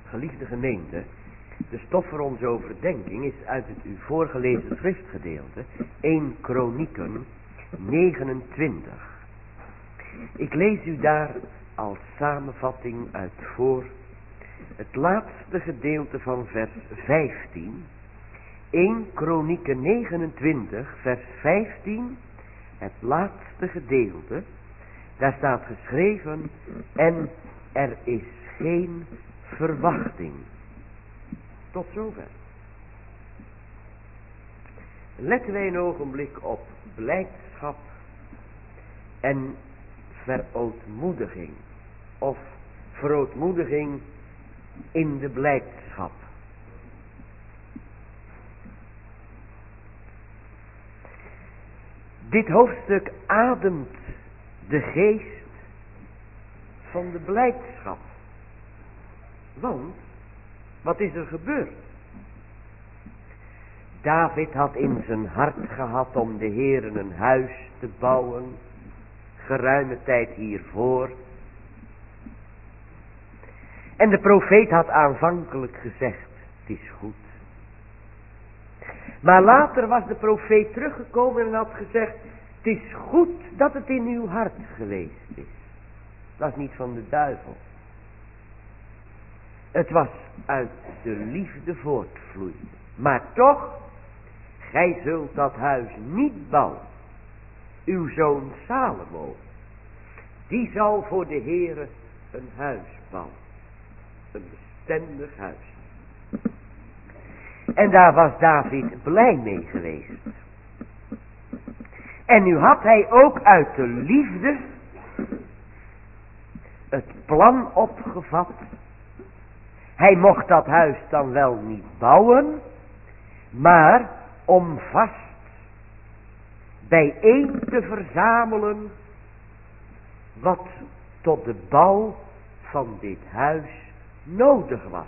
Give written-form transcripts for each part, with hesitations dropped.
Geliefde gemeente, de stof voor onze overdenking is uit het u voorgelezen schriftgedeelte 1 Kronieken 29. Ik lees u daar als samenvatting uit voor het laatste gedeelte van vers 15. 1 Kronieken 29 vers 15, het laatste gedeelte. Daar staat geschreven: en er is geen verwachting. Tot zover. Letten wij een ogenblik op blijdschap en verootmoediging. Of verootmoediging in de blijdschap. Dit hoofdstuk ademt de geest van de blijdschap. Want, wat is er gebeurd? David had in zijn hart gehad om de Heeren een huis te bouwen, geruime tijd hiervoor. En de profeet had aanvankelijk gezegd: het is goed. Maar later was de profeet teruggekomen en had gezegd: het is goed dat het in uw hart geweest is. Dat is niet van de duivel. Het was uit de liefde voortvloeiend. Maar toch, gij zult dat huis niet bouwen. Uw zoon Salomo, die zal voor de Heere een huis bouwen. Een bestendig huis. En daar was David blij mee geweest. En nu had hij ook uit de liefde het plan opgevat. Hij mocht dat huis dan wel niet bouwen, maar om vast bijeen te verzamelen wat tot de bouw van dit huis nodig was.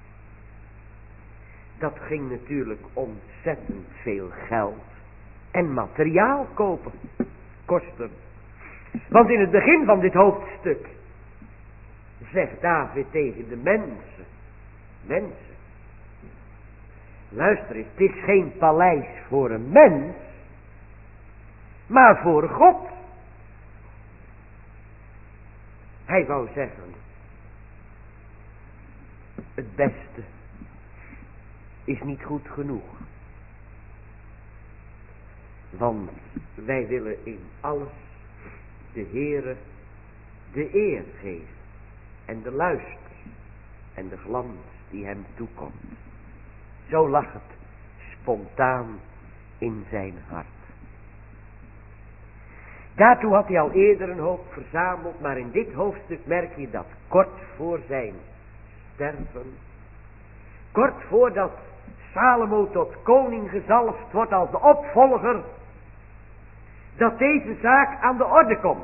Dat ging natuurlijk ontzettend veel geld en materiaal kosten. Want in het begin van dit hoofdstuk zegt David tegen de mensen: luister eens, het is geen paleis voor een mens, maar voor God. Hij wou zeggen: het beste is niet goed genoeg. Want wij willen in alles de Heere de eer geven. En de luister en de glans die hem toekomt. Zo lag het spontaan in zijn hart. Daartoe had hij al eerder een hoop verzameld, maar in dit hoofdstuk merk je dat kort voor zijn sterven, kort voordat Salomo tot koning gezalfd wordt als de opvolger, dat deze zaak aan de orde komt.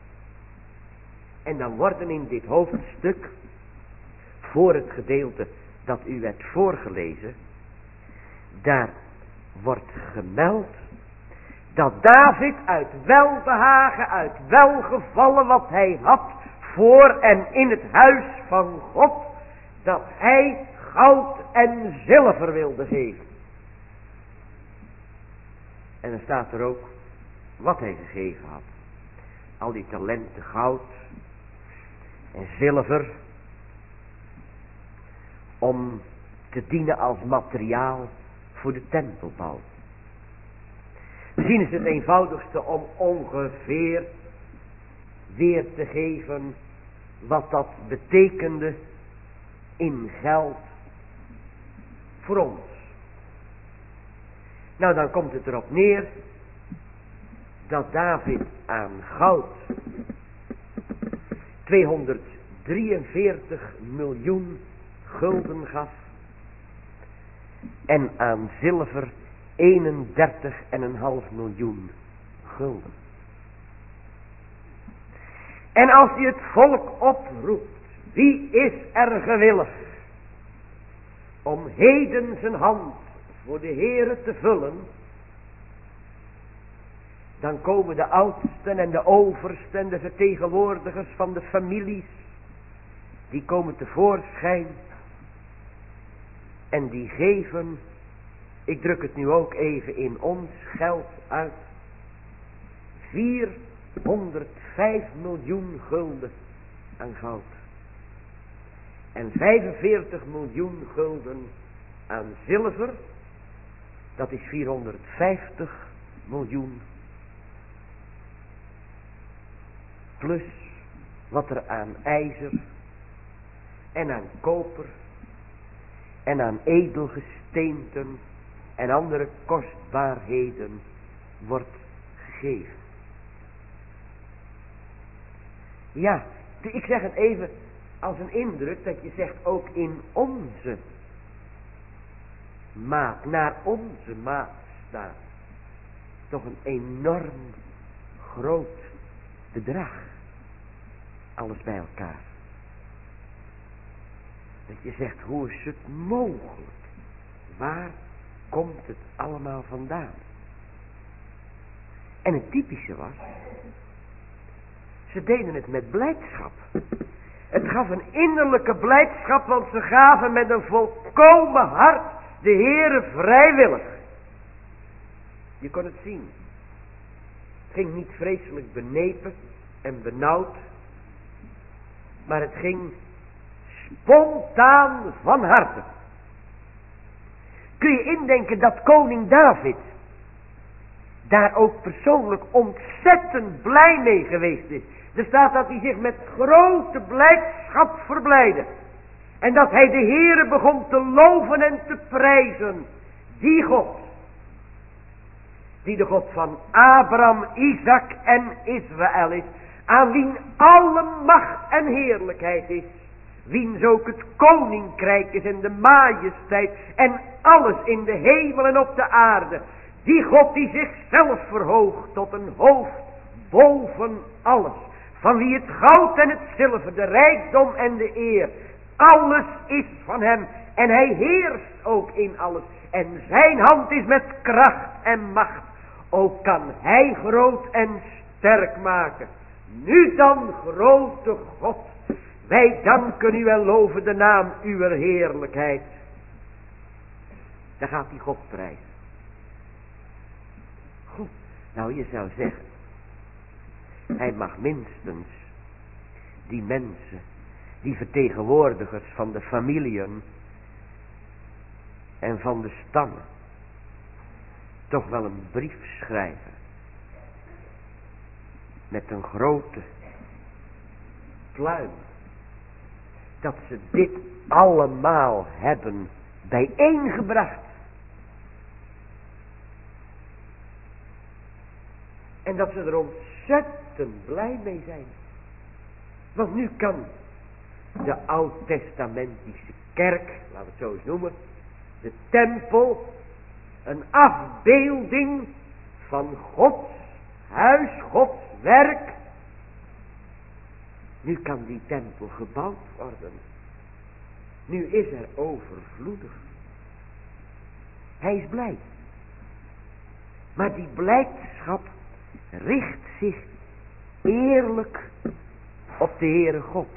En dan worden in dit hoofdstuk, voor het gedeelte dat u werd voorgelezen, daar wordt gemeld dat David uit welbehagen, uit welgevallen wat hij had voor en in het huis van God, dat hij goud en zilver wilde geven. En dan staat er ook wat hij gegeven had. Al die talenten goud en zilver, om te dienen als materiaal voor de tempelbouw. Misschien is het eenvoudigste om ongeveer weer te geven wat dat betekende in geld voor ons. Nou, dan komt het erop neer dat David aan goud 243 miljoen gulden gaf en aan zilver 31,5 miljoen gulden. En als hij het volk oproept: wie is er gewillig om heden zijn hand voor de Heere te vullen? Dan komen de oudsten en de oversten en de vertegenwoordigers van de families, die komen tevoorschijn. En die geven, ik druk het nu ook even in ons geld uit, 405 miljoen gulden aan goud. En 45 miljoen gulden aan zilver. Dat is 450 miljoen. Plus wat er aan ijzer en aan koper en aan edelgesteenten en andere kostbaarheden wordt gegeven. Ja, ik zeg het even als een indruk dat je zegt ook in onze maat, naar onze maat staat toch een enorm groot bedrag. Alles bij elkaar. Dat je zegt, hoe is het mogelijk? Waar komt het allemaal vandaan? En het typische was, ze deden het met blijdschap. Het gaf een innerlijke blijdschap, want ze gaven met een volkomen hart de Heere vrijwillig. Je kon het zien. Het ging niet vreselijk benepen en benauwd, maar het ging spontaan van harte. Kun je indenken dat koning David daar ook persoonlijk ontzettend blij mee geweest is. Er staat dat hij zich met grote blijdschap verblijde. En dat hij de Heere begon te loven en te prijzen. Die God. Die de God van Abraham, Isaac en Israël is. Aan wien alle macht en heerlijkheid is. Wiens ook het koninkrijk is en de majesteit en alles in de hemel en op de aarde. Die God die zichzelf verhoogt tot een hoofd boven alles. Van wie het goud en het zilver, de rijkdom en de eer. Alles is van hem. En hij heerst ook in alles. En zijn hand is met kracht en macht. Ook kan hij groot en sterk maken. Nu dan, grote God. Wij danken u en loven de naam uwer heerlijkheid. Daar gaat die God prijzen. Goed, nou je zou zeggen, hij mag minstens die mensen, die vertegenwoordigers van de familiën en van de stammen, toch wel een brief schrijven. Met een grote pluim. Dat ze dit allemaal hebben bijeengebracht. En dat ze er ontzettend blij mee zijn. Want nu kan de oud-testamentische kerk, laten we het zo eens noemen, de tempel, een afbeelding van Gods huis, Gods werk. Nu kan die tempel gebouwd worden. Nu is er overvloedig. Hij is blij. Maar die blijdschap richt zich eerlijk op de Heere God.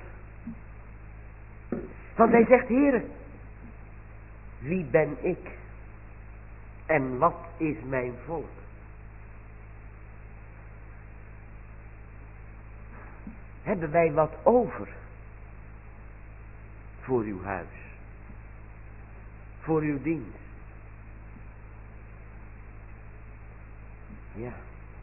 Want hij zegt, Heere, wie ben ik? En wat is mijn volk? Hebben wij wat over voor uw huis? Voor uw dienst? Ja.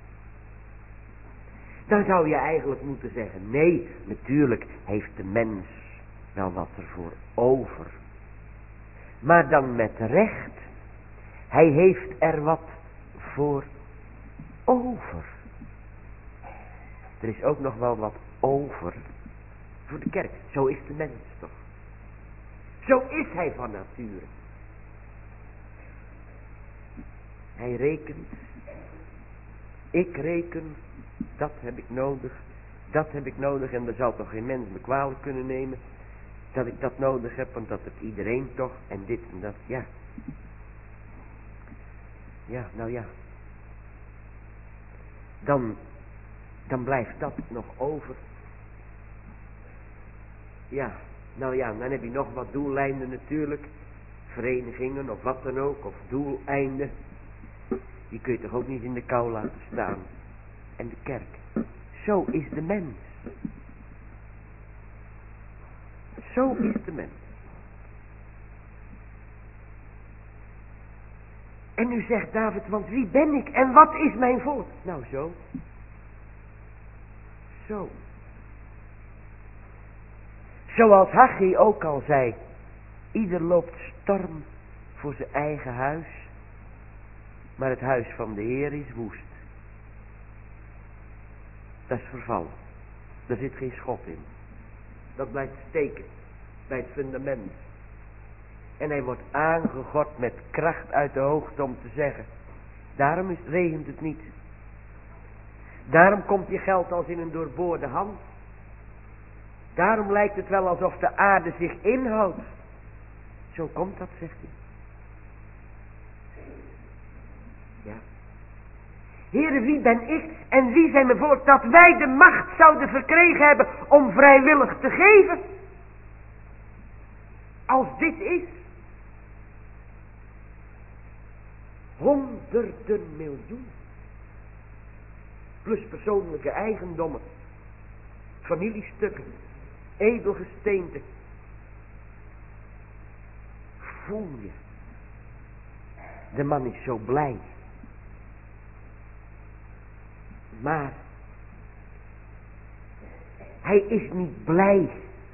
Dan zou je eigenlijk moeten zeggen, nee, natuurlijk heeft de mens wel wat ervoor over. Maar dan met recht, hij heeft er wat voor over. Er is ook nog wel wat over voor de kerk. Zo is de mens toch. Zo is hij van nature. Hij rekent. Ik reken. Dat heb ik nodig. Dat heb ik nodig. En er zal toch geen mens me kwalijk kunnen nemen. Dat ik dat nodig heb. Want dat heeft iedereen toch. En dit en dat. Ja. Ja, nou ja. Dan blijft dat nog over. Ja, nou ja, dan heb je nog wat doeleinden natuurlijk. verenigingen of wat dan ook, of doeleinden, die kun je toch ook niet in de kou laten staan. En de kerk, zo is de mens. Zo is de mens. En nu zegt David, want wie ben ik en wat is mijn volk? Nou zo. Zo. Zoals Haggai ook al zei, ieder loopt storm voor zijn eigen huis, maar het huis van de Heer is woest. Dat is vervallen. Daar zit geen schot in. Dat blijft steken bij het fundament. En hij wordt aangegord met kracht uit de hoogte om te zeggen, daarom regent het niet. Daarom komt je geld als in een doorboorde hand. Daarom lijkt het wel alsof de aarde zich inhoudt. Zo komt dat, zegt hij. Ja. Heere, wie ben ik en wie zijn mijn volk dat wij de macht zouden verkregen hebben om vrijwillig te geven? Als dit is. Honderden miljoen. Plus persoonlijke eigendommen. Familiestukken. Edelgesteenten. Voel je. De man is zo blij. Maar hij is niet blij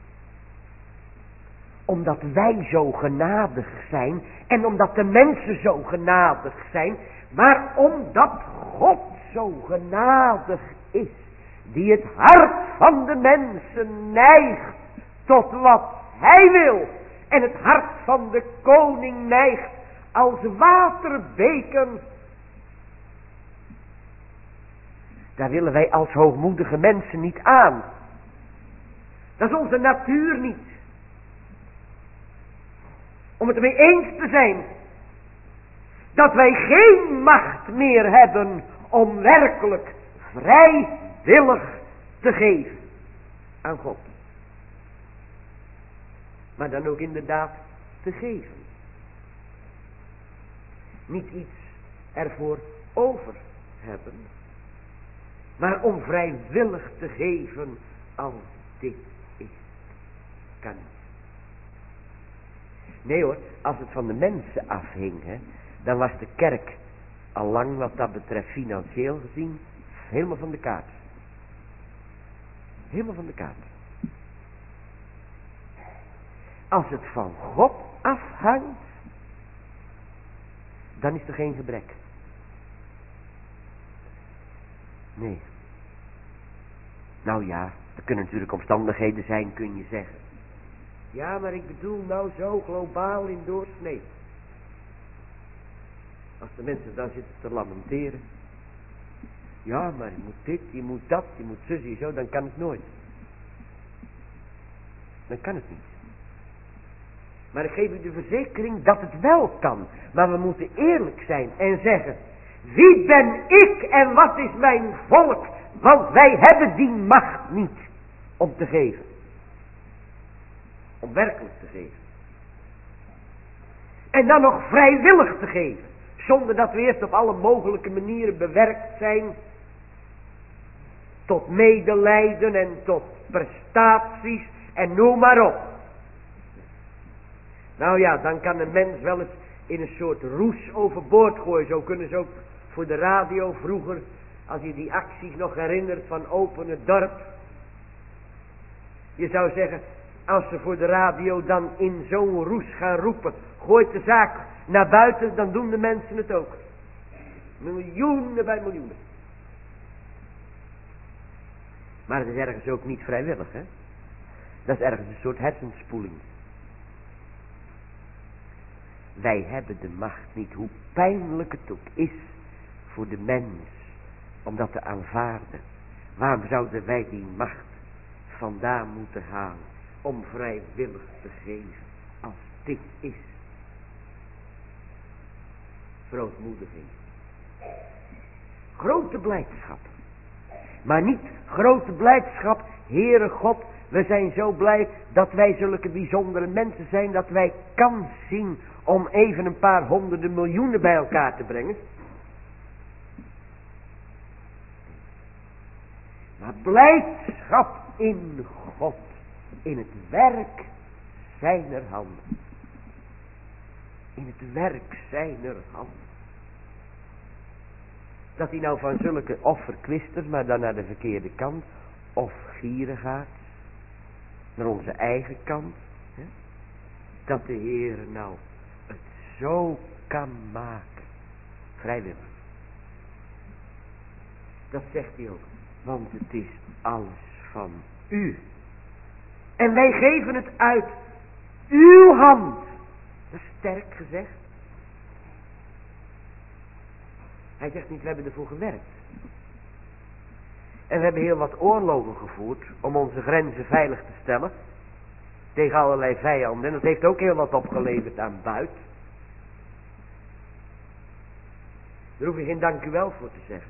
omdat wij zo genadig zijn en omdat de mensen zo genadig zijn, maar omdat God zo genadig is, die het hart van de mensen neigt tot wat hij wil en het hart van de koning neigt als waterbeken. Daar willen wij als hoogmoedige mensen niet aan. Dat is onze natuur niet. Om het ermee eens te zijn dat wij geen macht meer hebben om werkelijk vrijwillig te geven aan God. Maar dan ook inderdaad te geven. Niet iets ervoor over hebben, maar om vrijwillig te geven als dit is. Kan niet. Nee hoor, als het van de mensen afhing, dan was de kerk al lang wat dat betreft financieel gezien helemaal van de kaart. Helemaal van de kaart. Als het van God afhangt, dan is er geen gebrek. Nee. Nou ja, er kunnen natuurlijk omstandigheden zijn, kun je zeggen. Ja, maar ik bedoel nou zo globaal in doorsnee. Als de mensen dan zitten te lamenteren. Ja, maar je moet dit, je moet dat, je moet zus en zo, dan kan het nooit. Dan kan het niet. Maar ik geef u de verzekering dat het wel kan. Maar we moeten eerlijk zijn en zeggen, wie ben ik en wat is mijn volk? Want wij hebben die macht niet om te geven. Om werkelijk te geven. En dan nog vrijwillig te geven. Zonder dat we eerst op alle mogelijke manieren bewerkt zijn. Tot medelijden en tot prestaties en noem maar op. Nou ja, dan kan een mens wel eens in een soort roes overboord gooien. Zo kunnen ze ook voor de radio vroeger, als je die acties nog herinnert van Open het Dorp. Je zou zeggen, als ze voor de radio dan in zo'n roes gaan roepen, gooit de zaak naar buiten, dan doen de mensen het ook. Miljoenen bij miljoenen. Maar het is ergens ook niet vrijwillig, hè. Dat is ergens een soort hersenspoeling. Wij hebben de macht niet, hoe pijnlijk het ook is voor de mens, om dat te aanvaarden. Waarom zouden wij die macht vandaan moeten halen, om vrijwillig te geven, als dit is? Verootmoediging. Grote blijdschap. Maar niet grote blijdschap, Heere God, We zijn zo blij dat wij zulke bijzondere mensen zijn, dat wij kans zien om even een paar honderden miljoenen bij elkaar te brengen. Maar blijdschap in God, in het werk zijner handen. In het werk zijner handen. Dat hij nou van zulke offerkwisters, maar dan naar de verkeerde kant, of gierigaards, naar onze eigen kant, hè? Dat de Heere nou het zo kan maken, vrijwillig. Dat zegt hij ook, want het is alles van u. En wij geven het uit uw hand. Dat is sterk gezegd. Hij zegt niet, we hebben ervoor gewerkt. En we hebben heel wat oorlogen gevoerd om onze grenzen veilig te stellen. Tegen allerlei vijanden. En dat heeft ook heel wat opgeleverd aan buit. Daar hoef je geen dank u wel voor te zeggen.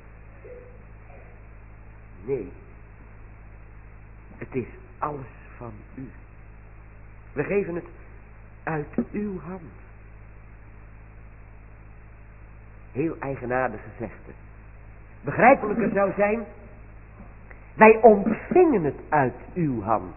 Nee. Het is alles van u. We geven het uit uw hand. Heel eigenaardig gezegde. Begrijpelijker zou zijn, wij ontvingen het uit uw hand.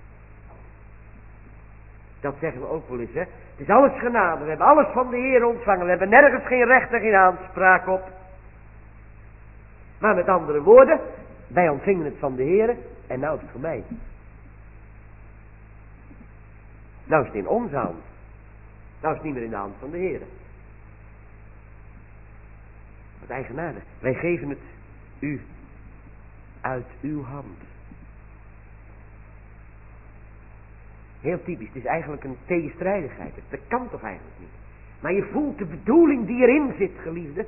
Dat zeggen we ook wel eens, hè. Het is alles genade, we hebben alles van de Heer ontvangen. We hebben nergens geen recht en geen aanspraak op. Maar met andere woorden, wij ontvingen het van de Heer en nou is het voor mij. Nou is het in onze hand. Nou is het niet meer in de hand van de Heer. Wat eigenaardig. Wij geven het u uit uw hand. Heel typisch. Het is eigenlijk een tegenstrijdigheid. Dat kan toch eigenlijk niet. Maar je voelt de bedoeling die erin zit, geliefde.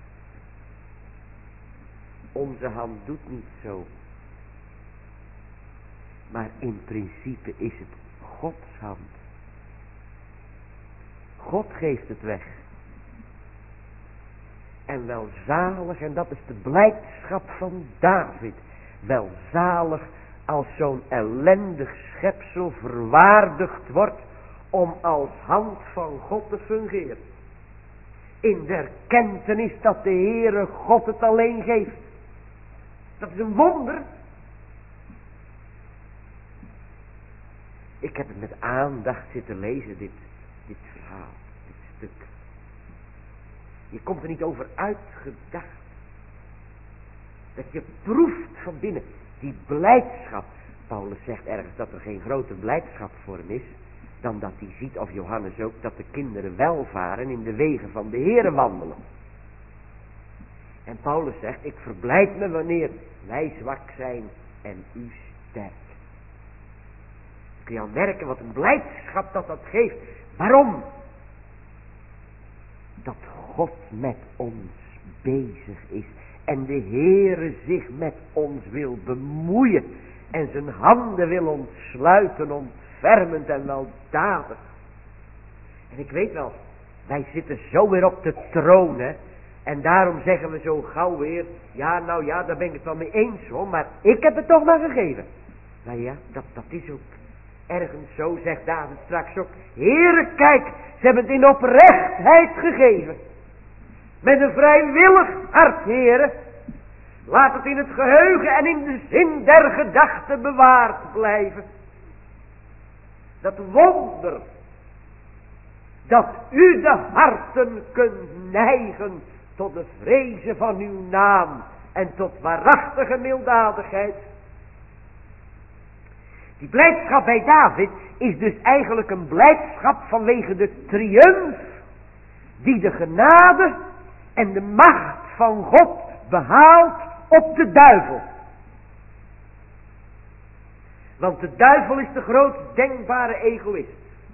Onze hand doet niet zo. Maar in principe is het Gods hand. God geeft het weg. En welzalig, en dat is de blijdschap van David. Welzalig als zo'n ellendig schepsel verwaardigd wordt om als hand van God te fungeren. In de erkentenis dat de Heere God het alleen geeft. Dat is een wonder. Ik heb het met aandacht zitten lezen, dit verhaal, dit stuk. Je komt er niet over uitgedacht. Dat je proeft van binnen die blijdschap. Paulus zegt ergens dat er geen grote blijdschap voor hem is, dan dat hij ziet, of Johannes ook, dat de kinderen welvaren in de wegen van de Heere wandelen. En Paulus zegt, ik verblijd me wanneer wij zwak zijn en u sterk. Kun je al merken wat een blijdschap dat geeft. Waarom? Dat God met ons bezig is. En de Heere zich met ons wil bemoeien. En zijn handen wil ontsluiten, ontfermend en weldadig. En ik weet wel, wij zitten zo weer op de troon, hè. En daarom zeggen we zo gauw weer, ja, nou ja, daar ben ik het wel mee eens hoor, maar ik heb het toch maar gegeven. Nou ja, dat is ook ergens zo, zegt David straks ook. Heere, kijk, ze hebben het in oprechtheid gegeven. Met een vrijwillig hart, Heere. Laat het in het geheugen en in de zin der gedachten bewaard blijven. Dat wonder, dat u de harten kunt neigen tot de vrezen van uw naam en tot waarachtige milddadigheid. Die blijdschap bij David is dus eigenlijk een blijdschap vanwege de triumf die de genade en de macht van God behaalt op de duivel. Want de duivel is de grootst denkbare egoïst.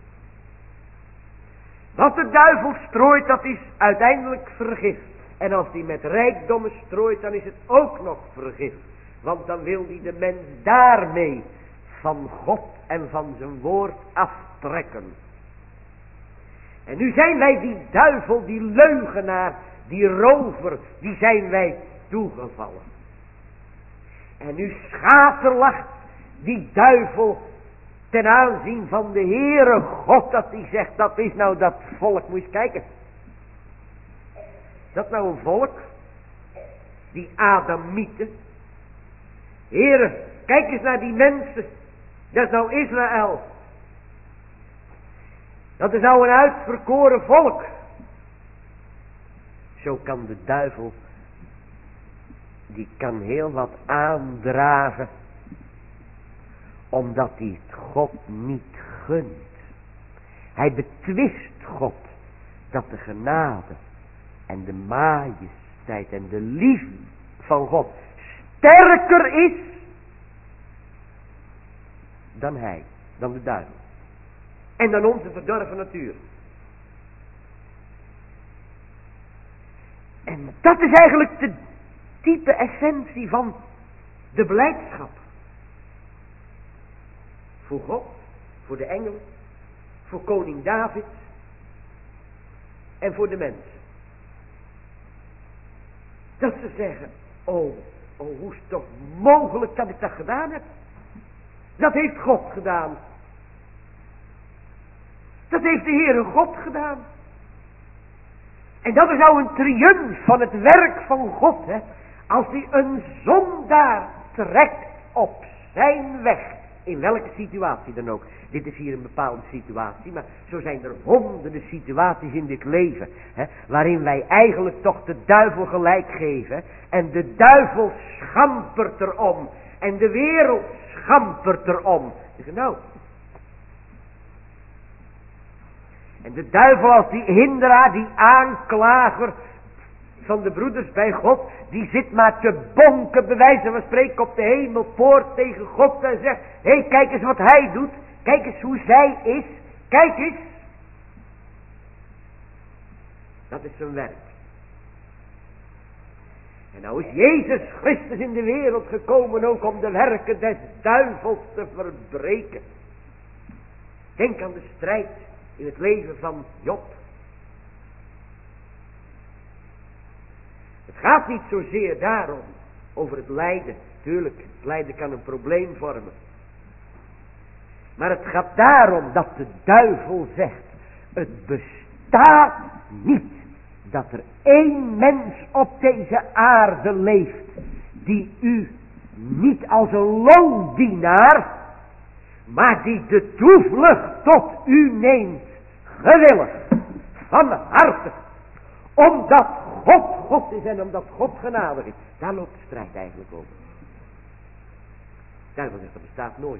Wat de duivel strooit, dat is uiteindelijk vergif. En als hij met rijkdommen strooit, dan is het ook nog vergif. Want dan wil hij de mens daarmee van God en van zijn woord aftrekken. En nu zijn wij die duivel, die leugenaar, die rover, die zijn wij toegevallen. En nu schaterlacht Die duivel ten aanzien van de Heere God, dat hij zegt, dat is nou dat volk, moet je eens kijken. Dat nou een volk, die Adamieten. Heere, kijk eens naar die mensen, dat is nou Israël. Dat is nou een uitverkoren volk. Zo kan de duivel, die kan heel wat aandragen, omdat hij het God niet gunt. Hij betwist God dat de genade en de majesteit en de liefde van God sterker is dan hij, dan de duivel. En dan onze verdorven natuur. En dat is eigenlijk de diepe essentie van de blijdschap. Voor God, voor de engelen, voor koning David en voor de mensen. Dat ze zeggen, oh hoe is het toch mogelijk dat ik dat gedaan heb? Dat heeft God gedaan. Dat heeft de Heere God gedaan. En dat is nou een triumf van het werk van God, hè. Als hij een zondaar trekt op zijn weg. In welke situatie dan ook. Dit is hier een bepaalde situatie, maar zo zijn er honderden situaties in dit leven. Hè, waarin wij eigenlijk toch de duivel gelijk geven. En de duivel schampert erom. En de wereld schampert erom. Dus nou. En de duivel als die hinderaar, die aanklager van de broeders bij God, die zit maar te bonken, bij wijze van spreken, op de hemelpoort tegen God en zegt, hé, kijk eens wat hij doet, kijk eens hoe zij is, kijk eens. Dat is zijn werk. En nou is Jezus Christus in de wereld gekomen ook om de werken des duivels te verbreken. Denk aan de strijd in het leven van Job. Het gaat niet zozeer daarom, over het lijden. Tuurlijk, het lijden kan een probleem vormen. Maar het gaat daarom dat de duivel zegt, het bestaat niet dat er één mens op deze aarde leeft, die u niet als een loondienaar, maar die de toevlucht tot u neemt, gewillig, van harte, omdat God God is en omdat God genadig is. Daar loopt de strijd eigenlijk over. Daarvan zegt, dat bestaat nooit.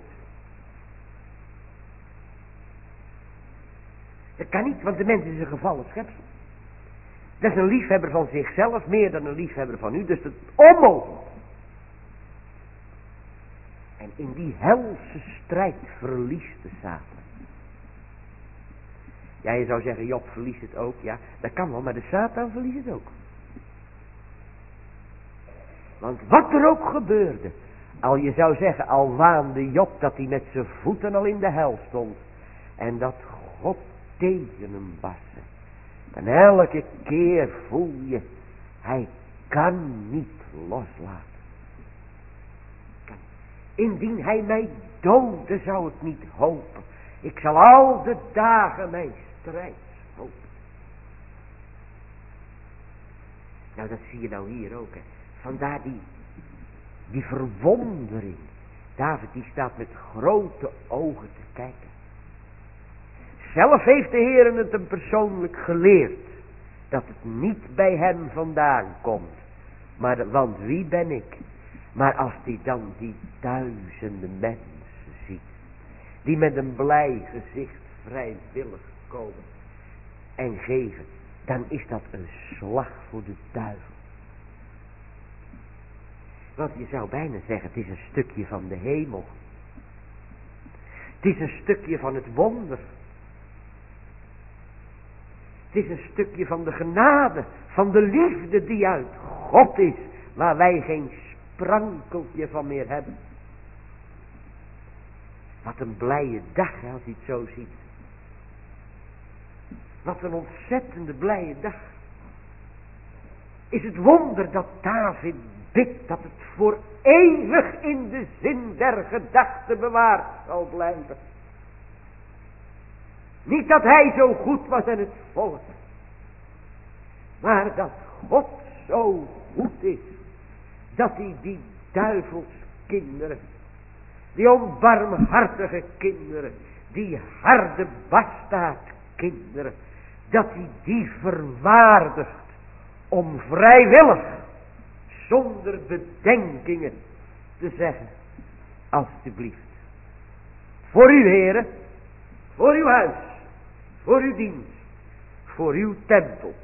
Dat kan niet, want de mens is een gevallen schepsel. Dat is een liefhebber van zichzelf, meer dan een liefhebber van u, dus dat is onmogelijk. En in die helse strijd verliest de Satan. Ja, je zou zeggen, Job verliest het ook. Ja, dat kan wel, maar de Satan verliest het ook. Want wat er ook gebeurde, al je zou zeggen, al waande Job dat hij met zijn voeten al in de hel stond. En dat God tegen hem was. En elke keer voel je, hij kan niet loslaten. Indien hij mij doodde, zou ik niet hopen. Ik zal al de dagen mijn strijd hopen. Nou, dat zie je nou hier ook, hè. Vandaar die verwondering. David die staat met grote ogen te kijken. Zelf heeft de Heer het hem persoonlijk geleerd. Dat het niet bij hem vandaan komt. Maar, want wie ben ik? Maar als hij dan die duizenden mensen ziet. Die met een blij gezicht vrijwillig komen. En geven. Dan is dat een slag voor de duivel. Want je zou bijna zeggen, het is een stukje van de hemel. Het is een stukje van het wonder. Het is een stukje van de genade, van de liefde die uit God is, waar wij geen sprankeltje van meer hebben. Wat een blije dag, hè, als je het zo ziet. Wat een ontzettende blije dag. Is het wonder dat David bid dat het voor eeuwig in de zin der gedachte bewaard zal blijven. Niet dat hij zo goed was en het volk, maar dat God zo goed is, dat hij die duivelskinderen, die onbarmhartige kinderen, die harde bastaardkinderen, dat hij die verwaardigt om vrijwillig, zonder bedenkingen te zeggen, alstublieft, voor uw heren, voor uw huis, voor uw dienst, voor uw tempel.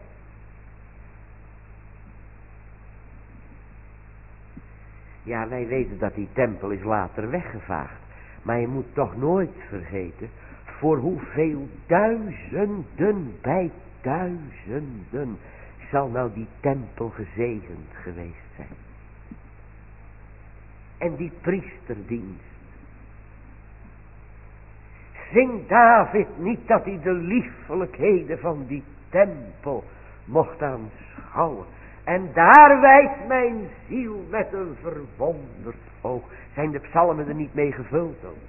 Ja, wij weten dat die tempel is later weggevaagd. Maar je moet toch nooit vergeten, voor hoeveel duizenden bij duizenden zal nou die tempel gezegend geweest zijn. En die priesterdienst. Zingt David niet dat hij de liefelijkheden van die tempel mocht aanschouwen? En daar wijst mijn ziel met een verwonderd oog. Zijn de psalmen er niet mee gevuld ook?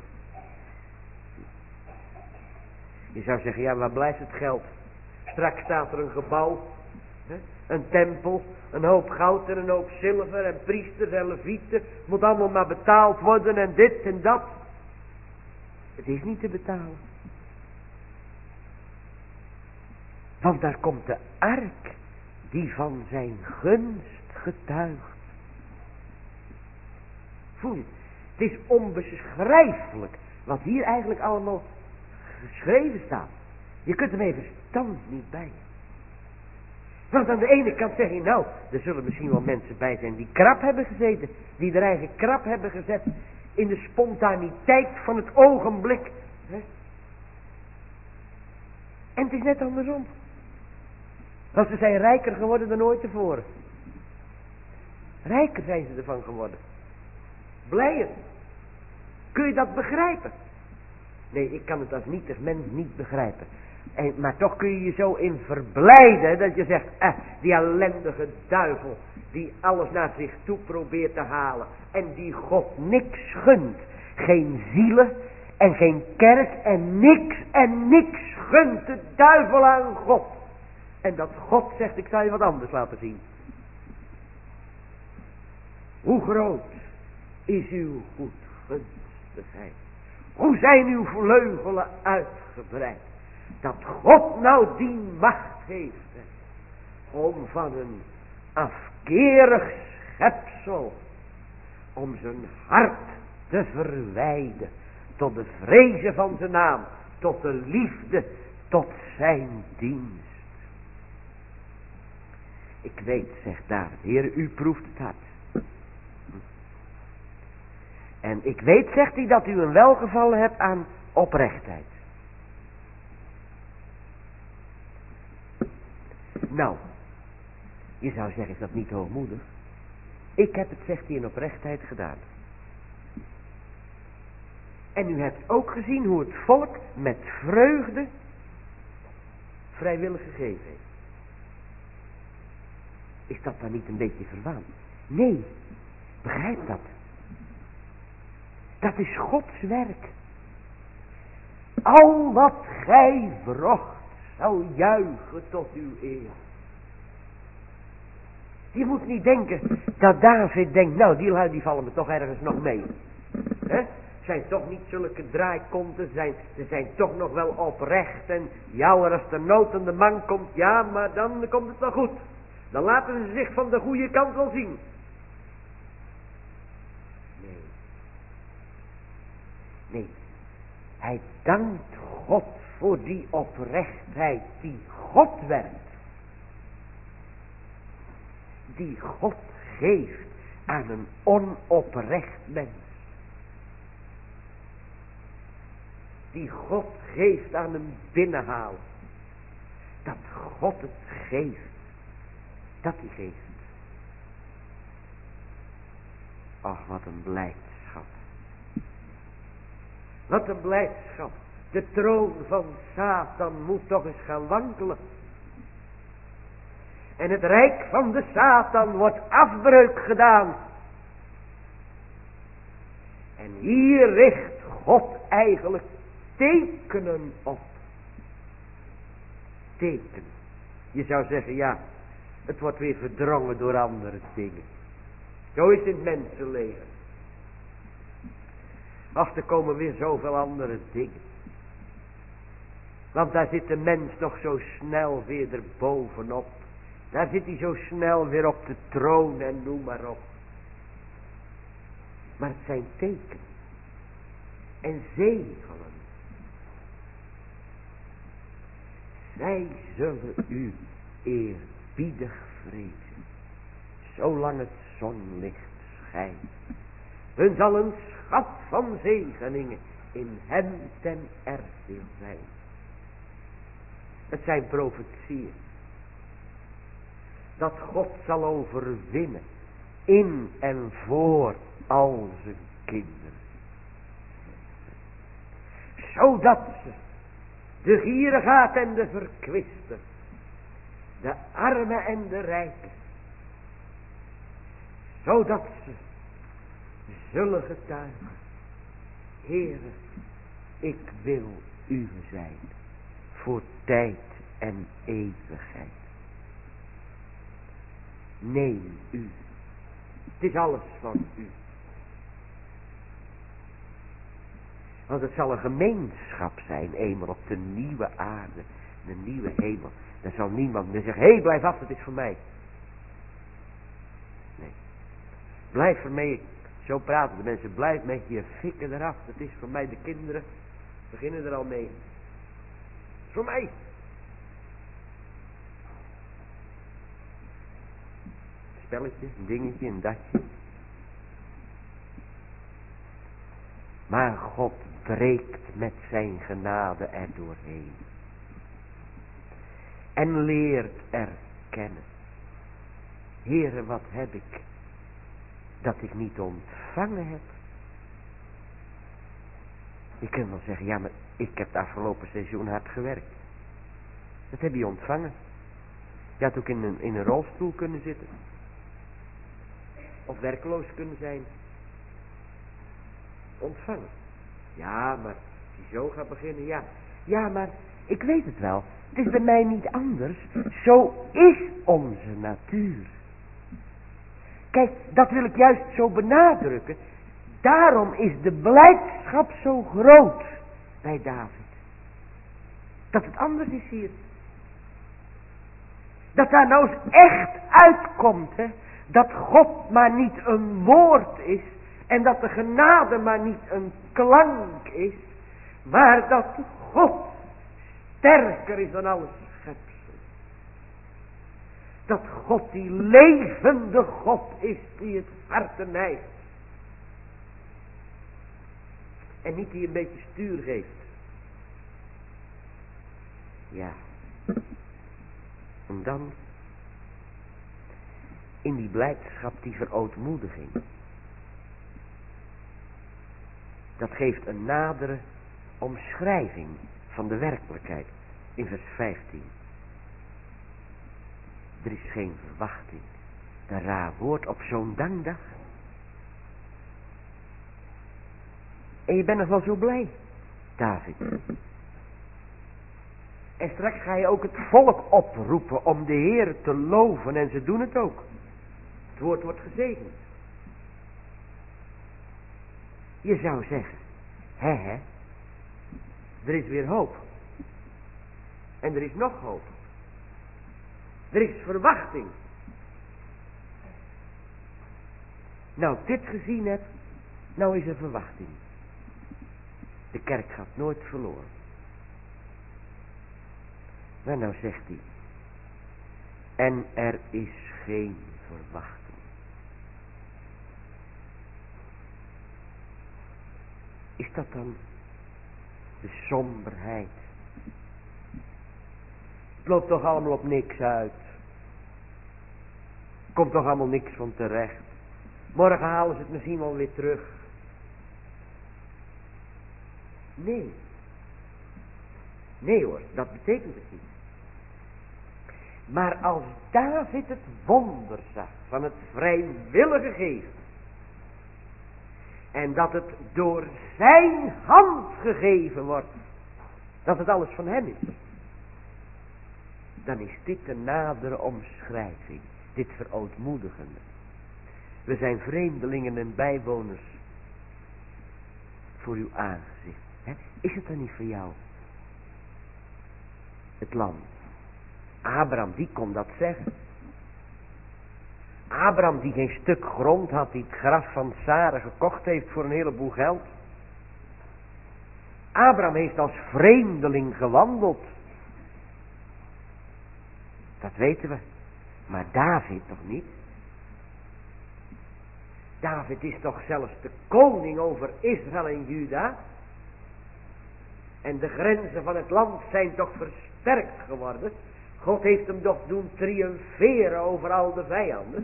Je zou zeggen, ja, waar blijft het geld? Straks staat er een gebouw, een tempel, een hoop goud en een hoop zilver en priesters en levieten. Moet allemaal maar betaald worden en dit en dat. Het is niet te betalen. Want daar komt de ark die van zijn gunst getuigt. Voel je, het is onbeschrijfelijk wat hier eigenlijk allemaal geschreven staat. Je kunt er met verstand niet bij. Want aan de ene kant zeg je, nou, er zullen misschien wel mensen bij zijn die krap hebben gezeten. Die er eigen krap hebben gezet in de spontaniteit van het ogenblik. En het is net andersom. Want ze zijn rijker geworden dan ooit tevoren. Rijker zijn ze ervan geworden. Blijer. Kun je dat begrijpen? Nee, ik kan het als nietig mens niet begrijpen. Maar toch kun je je zo in verblijden dat je zegt, die ellendige duivel die alles naar zich toe probeert te halen en die God niks gunt. Geen zielen en geen kerk en niks gunt de duivel aan God. En dat God zegt, ik zal je wat anders laten zien. Hoe groot is uw goedgunstigheid? Hoe zijn uw vleugelen uitgebreid? Dat God nou die macht heeft om van een afkerig schepsel, om zijn hart te verwijden tot de vrezen van zijn naam, tot de liefde, tot zijn dienst. Ik weet, zegt David, Heer, u proeft het hart. En ik weet, zegt hij, dat u een welgevallen hebt aan oprechtheid. Nou, je zou zeggen, is dat niet hoogmoedig? Ik heb het, zegt hij, in oprechtheid gedaan. En u hebt ook gezien hoe het volk met vreugde vrijwillig gegeven heeft. Is dat dan niet een beetje verwaand? Nee, begrijp dat. Dat is Gods werk. Al wat gij vrocht zal juichen tot uw eer. Je moet niet denken dat David denkt, nou die vallen me toch ergens nog mee. Zijn toch niet zulke draaikonten, ze zijn toch nog wel oprecht en ja, als de nood aan de man komt, ja, maar dan komt het wel goed. Dan laten ze zich van de goede kant wel zien. Nee, hij dankt God voor die oprechtheid die God werkt. Die God geeft aan een onoprecht mens. Die God geeft aan een binnenhaal. Dat God het geeft. Dat hij geeft. Ach, wat een blijdschap. Wat een blijdschap. De troon van Satan moet toch eens gaan wankelen. En het rijk van de Satan wordt afbreuk gedaan. En hier richt God eigenlijk tekenen op. Tekenen. Je zou zeggen, ja, het wordt weer verdrongen door andere dingen. Zo is het mensenleven. Ach, er komen weer zoveel andere dingen. Want daar zit de mens nog zo snel weer erbovenop. Daar zit hij zo snel weer op de troon en noem maar op. Maar het zijn tekenen. En zegelen. Zij zullen u eerbiedig vrezen. Zolang het zonlicht schijnt. Hun zal een schat van zegeningen in hem ten erfdeel zijn. Het zijn profetieën. Dat God zal overwinnen in en voor al zijn kinderen. Zodat ze de gierigaard en de verkwister, de armen en de rijken, zodat ze zullen getuigen, Heere, ik wil uw zijn, voor tijd en eeuwigheid. Neem u, het is alles van u. Want het zal een gemeenschap zijn, eenmaal op de nieuwe aarde, de nieuwe hemel. Dan zal niemand meer zeggen, hé, blijf af, het is voor mij. Nee. Blijf ermee, zo praten de mensen, blijf met je fikken eraf. Het is voor mij, de kinderen beginnen er al mee. Het is voor mij. Een spelletje, een dingetje, een datje. Maar God breekt met zijn genade er doorheen. En leert erkennen. Heere, wat heb ik dat ik niet ontvangen heb? Je kunt wel zeggen, ja, maar ik heb het afgelopen seizoen hard gewerkt. Dat heb je ontvangen. Je had ook in een rolstoel kunnen zitten. Of werkloos kunnen zijn. Ontvangen. Ja, maar als je zo gaat beginnen, ja. Ja, maar ik weet het wel. Het is bij mij niet anders. Zo is onze natuur. Kijk, dat wil ik juist zo benadrukken. Daarom is de blijdschap zo groot bij David. Dat het anders is hier. Dat daar nou eens echt uitkomt, hè. Dat God maar niet een woord is. En dat de genade maar niet een klank is. Maar dat God sterker is dan alles schepsel. Dat God die levende God is die het hart neigt. En niet die een beetje stuur geeft. Ja. En dan in die blijdschap die verootmoediging. Dat geeft een nadere omschrijving van de werkelijkheid in vers 15. Er is geen verwachting. Een raar woord op zo'n dankdag. En je bent nog wel zo blij, David. En straks ga je ook het volk oproepen om de Heer te loven. En ze doen het ook. Het woord wordt gezegend. Je zou zeggen, hè, er is weer hoop. En er is nog hoop. Er is verwachting. Nou, ik dit gezien heb, nou is er verwachting. De kerk gaat nooit verloren. Maar nou zegt hij, en er is geen verwachting. Is dat dan de somberheid? Het loopt toch allemaal op niks uit. Komt toch allemaal niks van terecht. Morgen halen ze het misschien wel weer terug. Nee. Nee hoor, dat betekent het niet. Maar als David het wonder zag van het vrijwillige geven, en dat het door zijn hand gegeven wordt, dat het alles van hem is, dan is dit een nadere omschrijving, dit verootmoedigende. We zijn vreemdelingen en bijwoners voor uw aangezicht. Is het dan niet voor jou het land? Abraham, die kon dat zeggen. Abraham, die geen stuk grond had, die het graf van Sara gekocht heeft voor een heleboel geld. Abraham heeft als vreemdeling gewandeld. Dat weten we. Maar David toch niet? David is toch zelfs de koning over Israël en Juda? En de grenzen van het land zijn toch versterkt geworden? God heeft hem toch doen triomferen over al de vijanden?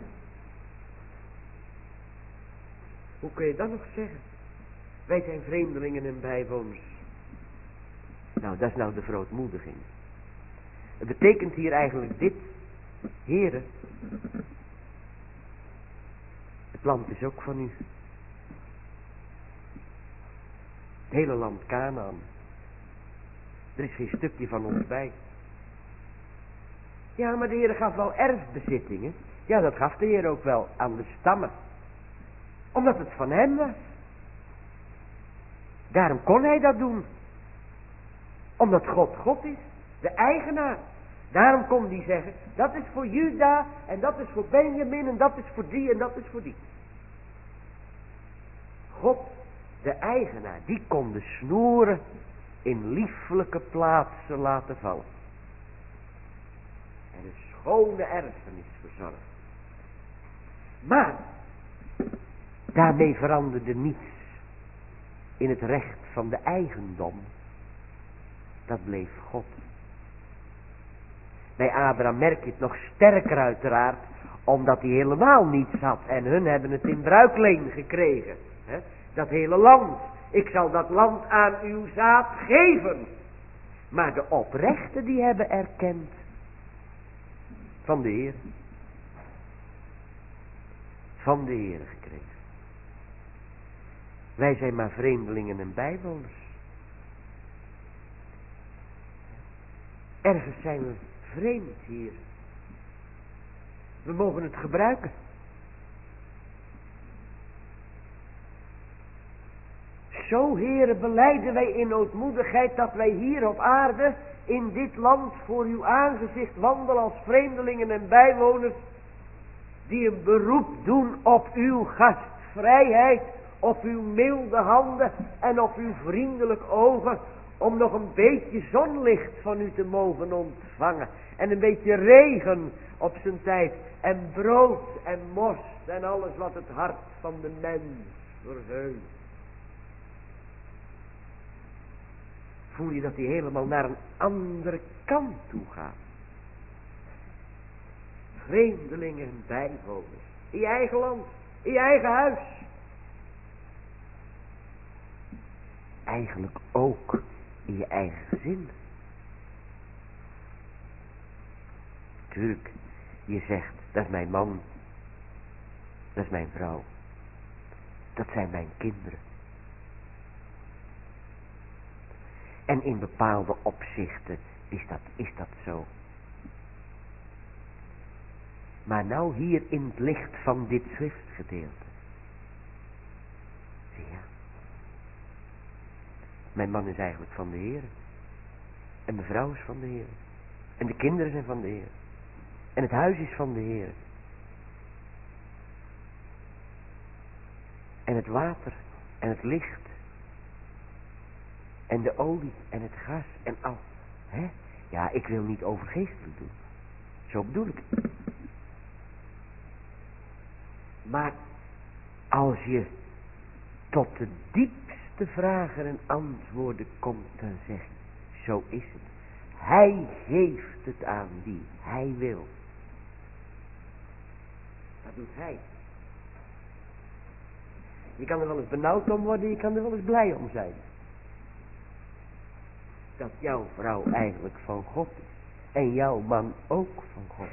Hoe kun je dat nog zeggen? Wij zijn vreemdelingen en bijwoners. Nou, dat is nou de verootmoediging. Het betekent hier eigenlijk dit. Heren, het land is ook van u. Het hele land Kanaan. Er is geen stukje van ons bij. Ja, maar de Heer gaf wel erfbezittingen. Ja, dat gaf de Heer ook wel aan de stammen. Omdat het van hem was. Daarom kon hij dat doen. Omdat God God is. De eigenaar. Daarom kon hij zeggen, dat is voor Juda en dat is voor Benjamin en dat is voor die en dat is voor die. God, de eigenaar, die kon de snoeren in lieflijke plaatsen laten vallen. En een schone erfenis verzorgen. Maar, daarmee veranderde niets in het recht van de eigendom. Dat bleef God. Bij Abraham merk je het nog sterker uiteraard, omdat hij helemaal niets had. En hun hebben het in bruikleen gekregen. Hè? Dat hele land. Ik zal dat land aan uw zaad geven. Maar de oprechten die hebben erkend van de Heer. Van de Heer gekregen. Wij zijn maar vreemdelingen en bijwoners. Ergens zijn we vreemd hier. We mogen het gebruiken. Zo, heren, belijden wij in ootmoedigheid dat wij hier op aarde in dit land voor uw aangezicht wandelen als vreemdelingen en bijwoners die een beroep doen op uw gastvrijheid, op uw milde handen en op uw vriendelijk ogen, om nog een beetje zonlicht van u te mogen ontvangen. En een beetje regen op zijn tijd. En brood en most en alles wat het hart van de mens verheugt. Voel je dat hij helemaal naar een andere kant toe gaat. Vreemdelingen en bijwoners. In je eigen land. In je eigen huis. Eigenlijk ook in je eigen gezin. Tuurlijk, je zegt, dat is mijn man. Dat is mijn vrouw. Dat zijn mijn kinderen. En in bepaalde opzichten is dat zo. Maar nou hier in het licht van dit schriftgedeelte. Zie je? Mijn man is eigenlijk van de Heer. En mijn vrouw is van de Heer. En de kinderen zijn van de Heer. En het huis is van de Heer. En het water en het licht. En de olie en het gas en al. Hè? Ja, ik wil niet overgeestelijk doen. Zo bedoel ik het. Maar als je tot de diepste vragen en antwoorden komt, dan zeg je, zo is het. Hij geeft het aan wie hij wil. Dat doet hij. Je kan er wel eens benauwd om worden, je kan er wel eens blij om zijn. Dat jouw vrouw eigenlijk van God is. En jouw man ook van God.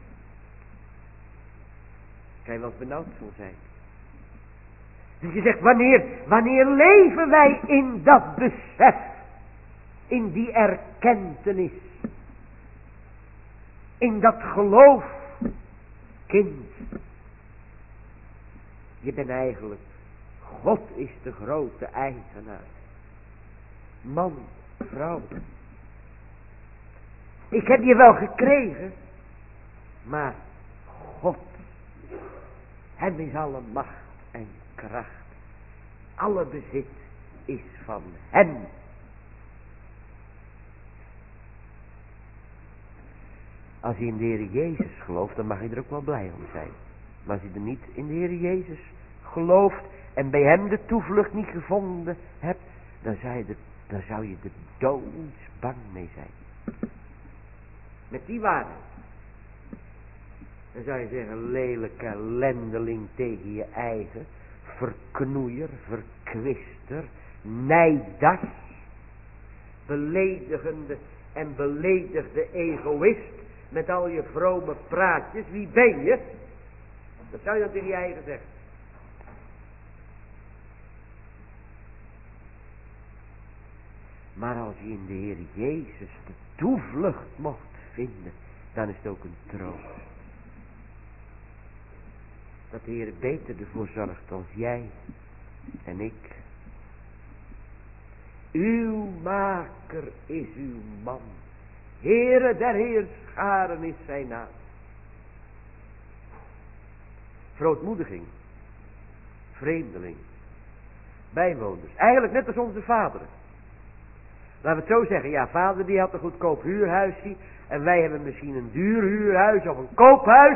Kan je wel eens benauwd van zijn. Dus je zegt, wanneer leven wij in dat besef, in die erkentenis, in dat geloof, kind, je bent eigenlijk, God is de grote eigenaar. Man, vrouw. Ik heb je wel gekregen, maar God, hem is alle macht en kracht. Alle bezit is van hem. Als je in de Heer Jezus gelooft, dan mag je er ook wel blij om zijn. Maar als je er niet in de Heer Jezus gelooft en bij hem de toevlucht niet gevonden hebt, dan zou je er doodsbang mee zijn. Met die waarheid. Dan zou je zeggen, lelijke ellendeling tegen je eigen, verknoeier, verkwister, nijdas, beledigende en beledigde egoïst, met al je vrome praatjes, wie ben je? Dat zou je dan tegen je eigen zeggen. Maar als je in de Heer Jezus de toevlucht mocht vinden, dan is het ook een troost. Dat de Heer beter ervoor zorgt als jij en ik. Uw maker is uw man. Heere der heerscharen is zijn naam. Verootmoediging. Vreemdeling. Bijwoners. Eigenlijk net als onze vaderen. Laten we het zo zeggen. Ja, vader die had een goedkoop huurhuisje. En wij hebben misschien een duur huurhuis of een koophuis.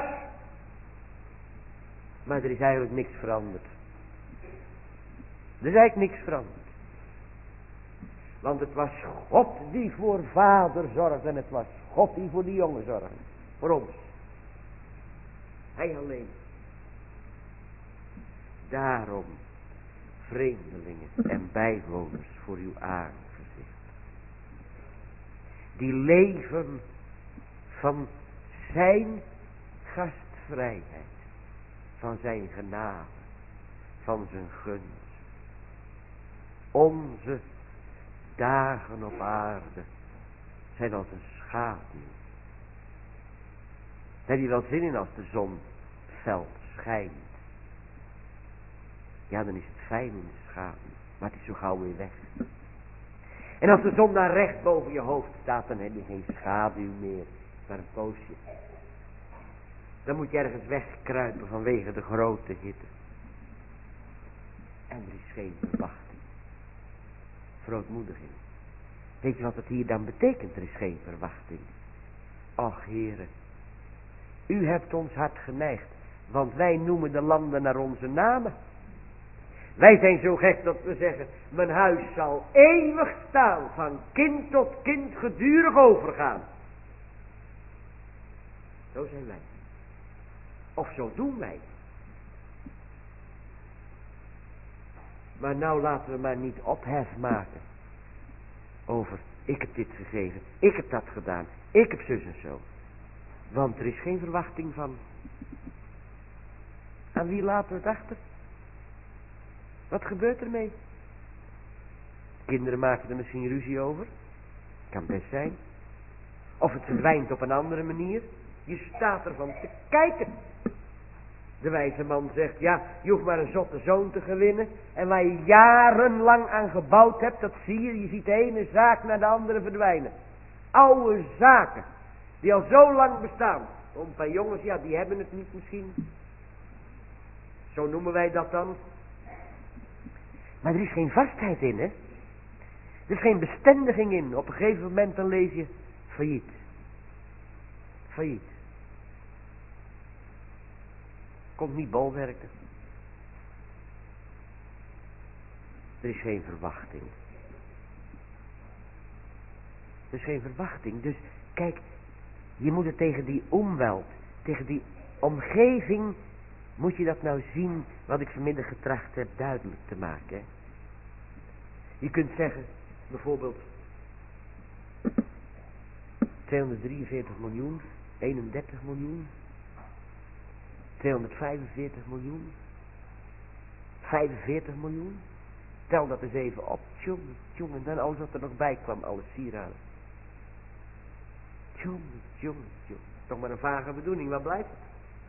Maar er is eigenlijk niks veranderd. Er is eigenlijk niks veranderd. Want het was God die voor vader zorgde. En het was God die voor die jongen zorgde. Voor ons. Hij alleen. Daarom, vreemdelingen en bijwoners voor uw aangezicht. Die leven van zijn gastvrijheid. Van zijn genade. Van zijn gunst. Onze dagen op aarde zijn als een schaduw. Heb je wel zin in als de zon fel schijnt? Ja, dan is het fijn in de schaduw, maar het is zo gauw weer weg. En als de zon daar recht boven je hoofd staat, dan heb je geen schaduw meer, maar een poosje. Dan moet je ergens wegkruipen vanwege de grote hitte. En er is geen verwachting. Verootmoediging. Weet je wat het hier dan betekent? Er is geen verwachting. Och, Heere, u hebt ons hart geneigd, want wij noemen de landen naar onze namen. Wij zijn zo gek dat we zeggen, mijn huis zal eeuwig staan, van kind tot kind gedurig overgaan. Zo zijn wij. Of zo doen wij. Maar nou laten we maar niet ophef maken over, ik heb dit gegeven, ik heb dat gedaan, ik heb zus en zo. Want er is geen verwachting van. Aan wie laten we het achter? Wat gebeurt ermee? Kinderen maken er misschien ruzie over. Kan best zijn. Of het verdwijnt op een andere manier. Je staat ervan te kijken. De wijze man zegt, ja, je hoeft maar een zotte zoon te gewinnen. En waar je jarenlang aan gebouwd hebt, dat zie je. Je ziet de ene zaak naar de andere verdwijnen. Oude zaken, die al zo lang bestaan. Een paar jongens, ja, die hebben het niet misschien. Zo noemen wij dat dan. Maar er is geen vastheid in, hè. Er is geen bestendiging in. Op een gegeven moment dan lees je failliet. Failliet. Komt niet bolwerken. Er is geen verwachting. Er is geen verwachting. Dus kijk, je moet het tegen die omweld, tegen die omgeving, moet je dat nou zien wat ik vanmiddag getracht heb duidelijk te maken. Hè? Je kunt zeggen, bijvoorbeeld, 2 243 miljoen, 31 miljoen, 245 miljoen, 45 miljoen. Tel dat eens even op, tjonge, en dan alles wat er nog bij kwam, alles sieraden. Tjonge. Toch maar een vage bedoeling, wat blijft het?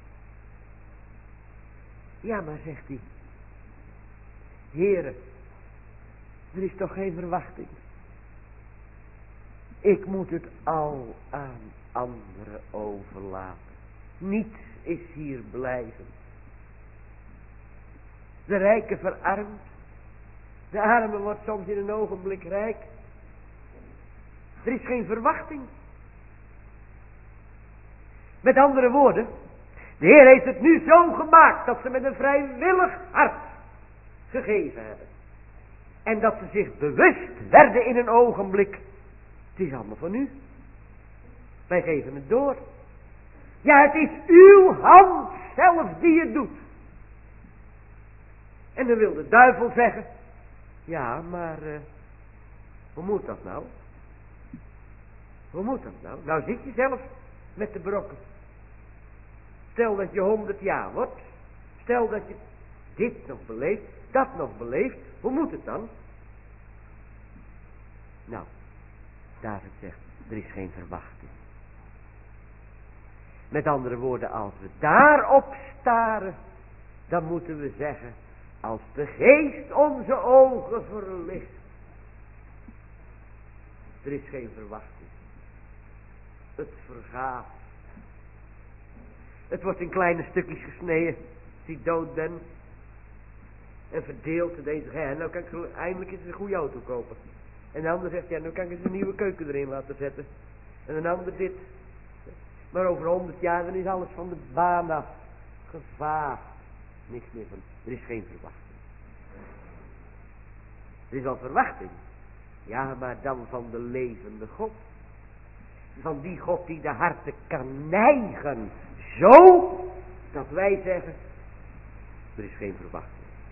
Ja, maar zegt hij, heren, er is toch geen verwachting. Ik moet het al aan anderen overlaten. Niets is hier blijven. De rijke verarmt. De arme wordt soms in een ogenblik rijk. Er is geen verwachting. Met andere woorden, de Heer heeft het nu zo gemaakt dat ze met een vrijwillig hart gegeven hebben. En dat ze zich bewust werden in een ogenblik. Het is allemaal van u. Wij geven het door. Ja, het is uw hand zelf die het doet. En dan wil de duivel zeggen, ja, maar hoe moet dat nou? Hoe moet dat nou? Nou zit je zelf met de brokken. Stel dat je 100 jaar wordt. Stel dat je dit nog beleeft, dat nog beleeft. Hoe moet het dan? Nou, David zegt, er is geen verwachting. Met andere woorden, als we daarop staren, dan moeten we zeggen, als de geest onze ogen verlicht. Er is geen verwachting. Het vergaat. Het wordt in kleine stukjes gesneden, als ik dood ben. En verdeeld. De een zegt, ja, nou kan ik eindelijk eens een goede auto kopen. En de ander zegt, ja, nou kan ik eens een nieuwe keuken erin laten zetten. En een ander dit. Maar over 100 jaar, dan is alles van de baan af. Gevaar. Niks meer van. Er is geen verwachting. Er is wel verwachting. Ja, maar dan van de levende God. Van die God die de harten kan neigen. Zo, dat wij zeggen, er is geen verwachting.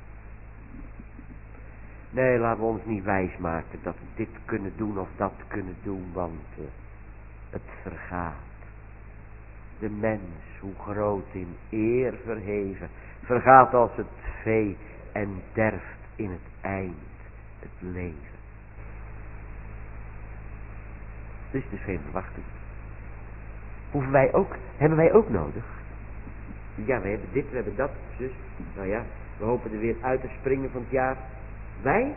Nee, laten we ons niet wijsmaken dat we dit kunnen doen of dat kunnen doen, want het vergaat. De mens, hoe groot in eer verheven, vergaat als het vee en derft in het eind het leven. Er is dus geen verwachting. Hebben wij ook nodig? Ja, we hebben dit, we hebben dat, zus. Nou ja, we hopen er weer uit te springen van het jaar. Wij?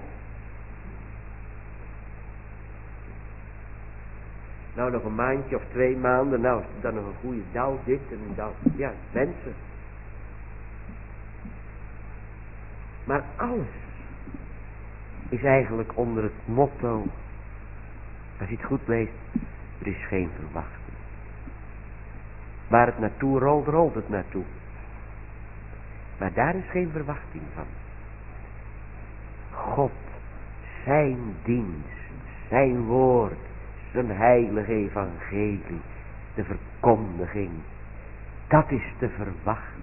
Nou, nog een maandje of 2 maanden. Nou, is dan nog een goede dauw, dit en dat. Ja, mensen. Maar alles is eigenlijk onder het motto, als je het goed leest, er is geen verwachting. Waar het naartoe rolt, rolt het naartoe. Maar daar is geen verwachting van. God, zijn dienst, zijn woord, zijn heilige evangelie, de verkondiging, dat is te verwachten.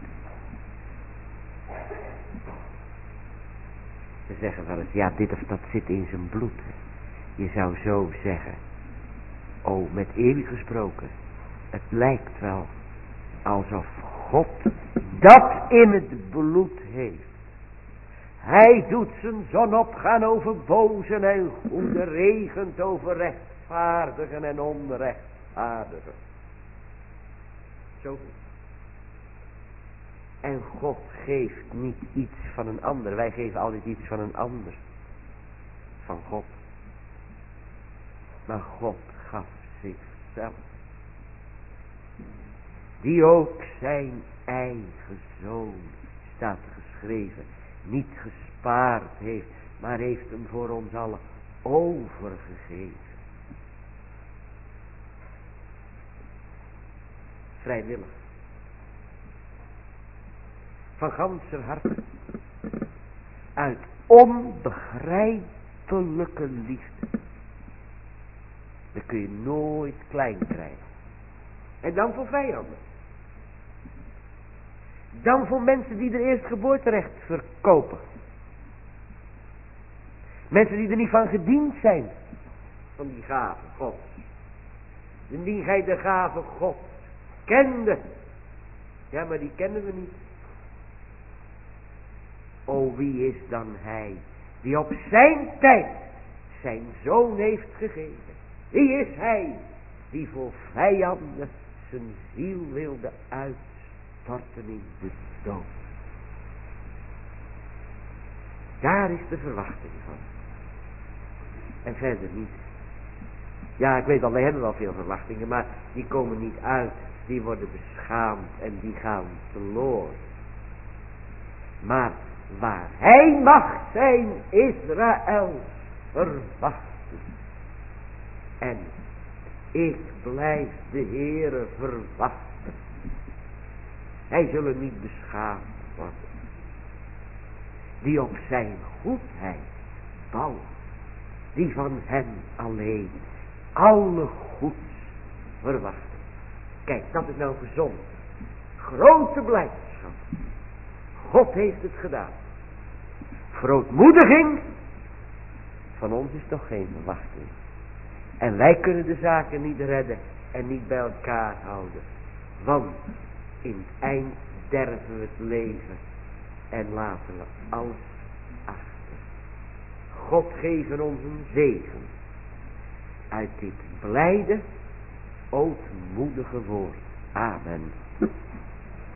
Ze zeggen wel eens, ja, dit of dat zit in zijn bloed. Je zou zo zeggen, oh, met eeuwig gesproken, het lijkt wel alsof God dat in het bloed heeft. Hij doet zijn zon opgaan over bozen en goede, regent over rechtvaardigen en onrechtvaardigen. Zo goed. En God geeft niet iets van een ander. Wij geven altijd iets van een ander. Van God. Maar God gaf zichzelf. Die ook zijn eigen zoon, staat geschreven, niet gespaard heeft, maar heeft hem voor ons allen overgegeven. Vrijwillig. Van ganser harte. Uit onbegrijpelijke liefde. Dat kun je nooit klein krijgen. En dan voor vijanden. Dan voor mensen die er eerst geboorterecht verkopen. Mensen die er niet van gediend zijn. Van die gaven, God. indien gij de gave God kende. Ja, maar die kennen we niet. O, wie is dan hij die op zijn tijd zijn zoon heeft gegeven? Wie is hij die voor vijanden zijn ziel wilde uitstorten in de dood? Daar is de verwachting van. En verder niet. Ja, ik weet al, wij hebben wel veel verwachtingen, maar die komen niet uit. Die worden beschaamd en die gaan verloren. Maar waar hij mag zijn, Israël verwachten. En ik blijf de Heere verwachten. Hij zullen niet beschaamd worden. Die op zijn goedheid bouwen. Die van hem alleen alle goeds verwachten. Kijk, dat is nou gezond. Grote blijdschap. God heeft het gedaan. Verootmoediging. Van ons is toch geen verwachting. En wij kunnen de zaken niet redden en niet bij elkaar houden. Want in het eind derven we het leven en laten we alles achter. God geven ons een zegen uit dit blijde, ootmoedige woord. Amen.